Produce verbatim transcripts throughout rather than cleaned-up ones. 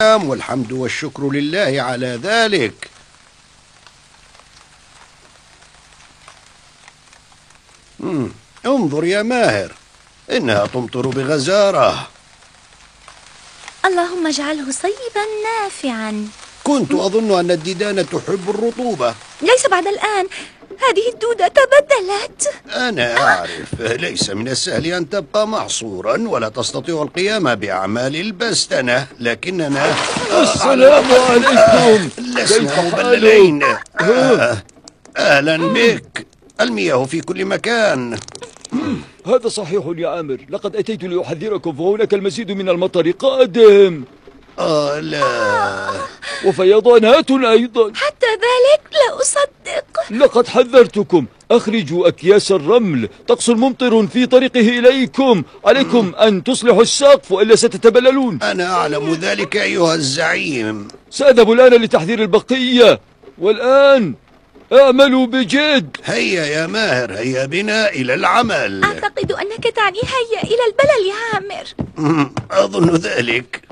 والحمد والشكر لله على ذلك. مم. انظر يا ماهر، إنها تمطر بغزارة. اللهم اجعله صيبا نافعا. كنت أظن أن الديدان تحب الرطوبة. ليس بعد الآن، هذه الدودة تبدلت. أنا أعرف، ليس من السهل أن تبقى محصورا ولا تستطيع القيام بأعمال البستنة، لكننا السلام عليكم. لسنا مبللين. أهلا بك. المياه في كل مكان. هذا صحيح يا عامر، لقد أتيت لأحذركم فهناك المزيد من المطر قادم. آه لا. وفيضانات أيضا. حتى ذلك لا أصدق. لقد حذرتكم، أخرجوا أكياس الرمل، طقس ممطر في طريقه إليكم، عليكم أن تصلحوا السقف وإلا ستتبللون. أنا أعلم ذلك أيها الزعيم. سأذهب الآن لتحذير البقية، والآن اعملوا بجد. هيا يا ماهر، هيا بنا إلى العمل. أعتقد أنك تعني هيا إلى البلل يا عامر. أظن ذلك.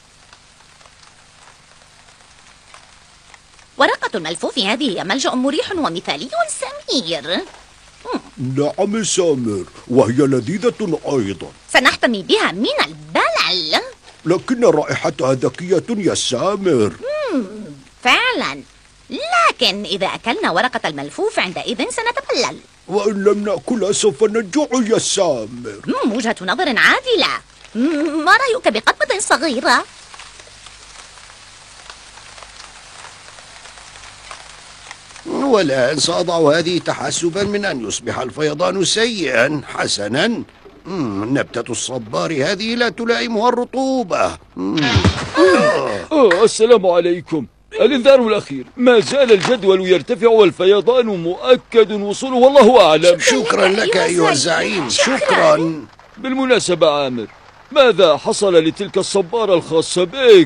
ورقة الملفوف هذه هي ملجأ مريح ومثالي سمير. نعم سامر، وهي لذيذة أيضا. سنحتمي بها من البلل. لكن رائحتها ذكية يا سامر. فعلا، لكن إذا أكلنا ورقة الملفوف عندئذ سنتبلل. وإن لم نأكلها سوف نجوع يا سامر. وجهة نظر عادلة. ما رأيك بقطبة صغيرة؟ والآن سأضع هذه تحسبا من أن يصبح الفيضان سيئا. حسنا. نبتة الصبار هذه لا تلائمها الرطوبة. آه السلام عليكم. الإنذار الأخير، ما زال الجدول يرتفع والفيضان مؤكد وصوله والله أعلم. شكرا لك أيها الزعيم. شكرا. بالمناسبة عامر، ماذا حصل لتلك الصبارة الخاصة بك؟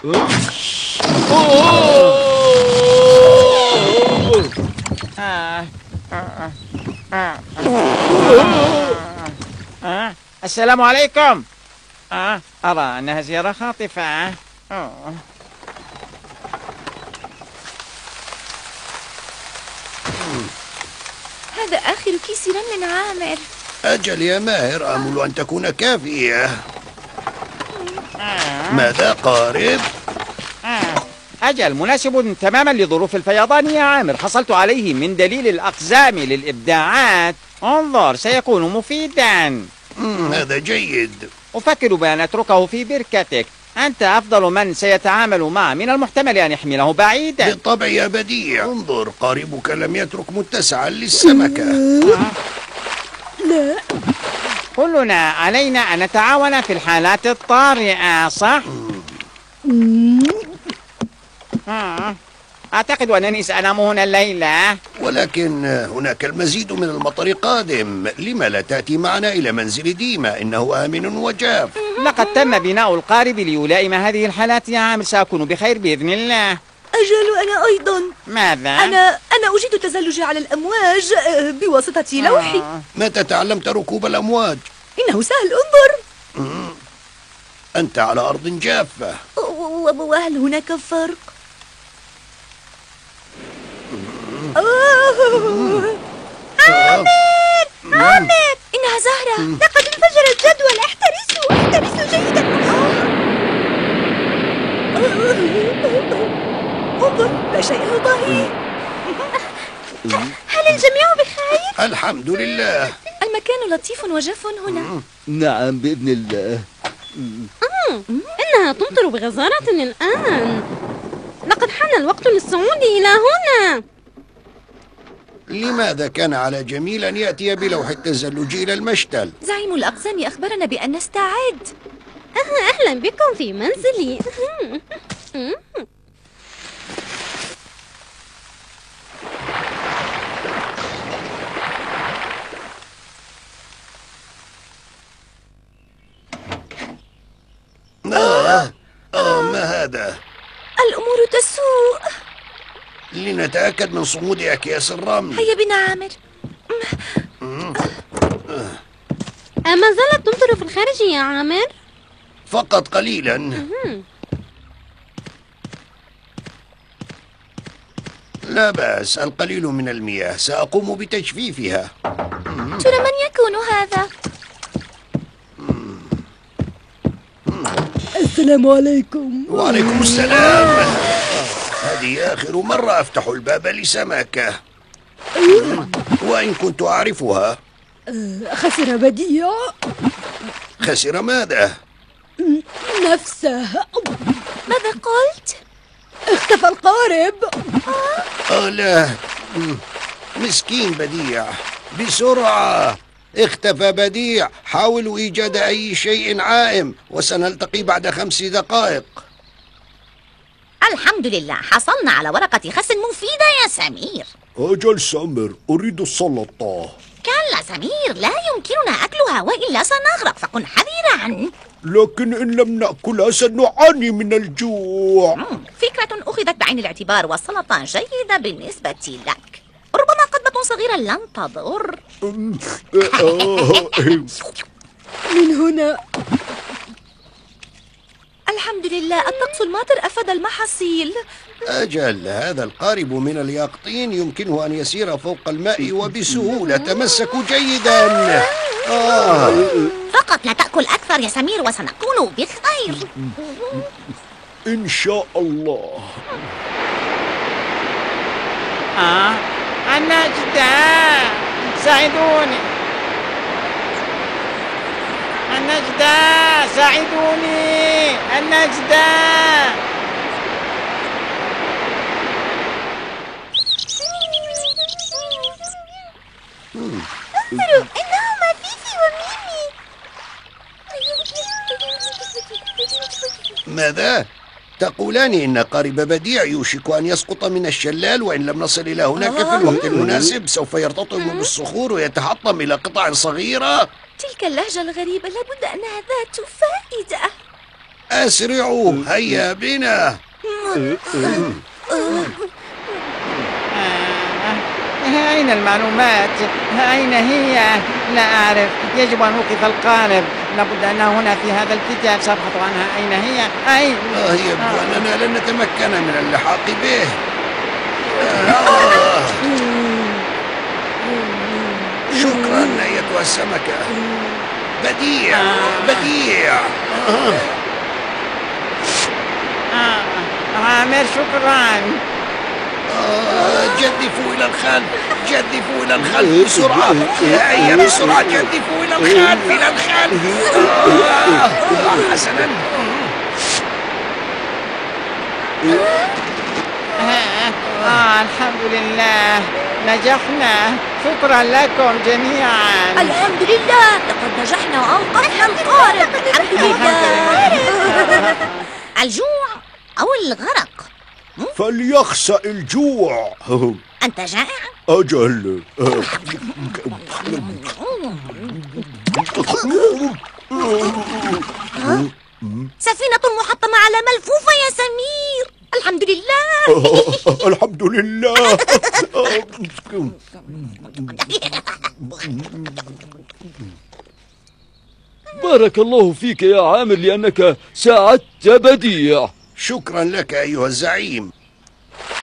آه. آه. آه. آه. السلام عليكم. آه. أرى أنها زيارة خاطفة. أوه. هذا آخر كيس رمل عامر. أجل يا ماهر، آمل أن تكون كافية. ماذا قارب؟ أجل، مناسب تماما لظروف الفيضان يا عامر. حصلت عليه من دليل الأقزام للإبداعات. انظر، سيكون مفيدا. هذا جيد. أفكر بأن أتركه في بركتك. أنت أفضل من سيتعامل معه، من المحتمل أن يحمله بعيدا. بالطبع يا بديع. انظر، قاربك لم يترك متسعا للسمكة. لا، كلنا علينا أن نتعاون في الحالات الطارئة، صح؟ أعتقد أنني سأنام هنا الليلة. ولكن هناك المزيد من المطر قادم. لما لا تأتي معنا إلى منزل ديما؟ إنه آمن وجاف. لقد تم بناء القارب ليلائم هذه الحالات يا عامر. سأكون بخير بإذن الله. أجل، أنا أيضا. ماذا؟ أنا أنا أجيد التزلج على الأمواج بواسطة لوحي. آه. متى تعلمت ركوب الأمواج؟ إنه سهل، انظر. أنت على أرض جافة. وهل هناك فرق؟ عامر! عامر! إنها زهرة. لقد انفجر الجدول. احترسوا احترسوا جيدا. انظر، لا شيء يضاهيه. هل الجميع بخير؟ الحمد لله. المكان لطيف وجاف هنا. نعم بإذن الله. إنها تمطر بغزارة الآن. لقد حان الوقت للصعود إلى هنا. لماذا كان على جميل أن يأتي بلوح التزلج إلى المشتل؟ زعيم الأقزام أخبرنا بأن نستعد. أهلا بكم في منزلي. آه. آه ما هذا؟ الأمور تسوء. لنتأكد من صمود أكياس الرمل. هيا بنا عامر. أما زالت تمطر في الخارج يا عامر؟ فقط قليلا. لا بأس، القليل من المياه سأقوم بتجفيفها. ترى من يكون هذا؟ السلام عليكم. وعليكم السلام. هذه آخر مرة أفتح الباب لسمكة، وإن كنت أعرفها. خسر بديع. خسر ماذا؟ نفسه. ماذا قلت؟ اختفى القارب. آه لا، مسكين بديع. بسرعة، اختفى بديع. حاولوا إيجاد أي شيء عائم، وسنلتقي بعد خمس دقائق. الحمد لله، حصلنا على ورقة خس مفيدة يا سمير. أجل سامر، أريد السلطة. كلا سمير، لا يمكننا أكلها وإلا سنغرق، فكن حذرا. لكن إن لم نأكلها سنعاني من الجوع. مم، فكرة أخذت بعين الاعتبار، والسلطة جيدة بالنسبة لك. ربما قطبة صغيرة لن تضر. من هنا. الحمد لله، الطقس الماطر أفاد المحاصيل. أجل، هذا القارب من اليقطين يمكنه أن يسير فوق الماء وبسهولة. تمسكوا جيدا. آه. فقط لا تأكل أكثر يا سمير وسنكون بخير. إن شاء الله. آه النجدة، ساعدوني. النجدة، ساعدوني. النجدة. انظروا، إنهما فيفي وميمي. ماذا؟ تقولان إن قارب بديع يوشك أن يسقط من الشلال، وإن لم نصل إلى هناك في الوقت المناسب سوف يرتطم بالصخور ويتحطم إلى قطع صغيرة. تلك اللهجة الغريبة لابد أنها ذات فائدة. أسرعوا، هيا بنا. أين المعلومات؟ أين هي؟ لا أعرف. يجب أن أوقف القارب. لابد أنها هنا في هذا الكتاب. سأبحث عنها. أين هي؟ أين؟ آه يبدو أننا لن نتمكن من اللحاق به. آه. شكرا أيتها السمكة. بديع بديع. آه. آه. عامر، شكرا. آه، جدفوا إلى الخلف، جدفوا إلى الخلف بسرعة. هيا بسرعة، جدفوا إلى الخلف، إلى الخلف. آه، آه، حسنا. آه. آه. الحمد لله، نجحنا. شكرا لكم جميعا. الحمد لله، لقد نجحنا وأنقذنا القارب. الحمد لله. الجوع أو الغرق؟ فليخسأ الجوع. أنت جائع؟ أجل. سفينة محطمة على ملفوفة يا سمير. الحمد لله. الحمد لله. بارك الله فيك يا عامر لأنك ساعدت بديع. شكرا لك أيها الزعيم.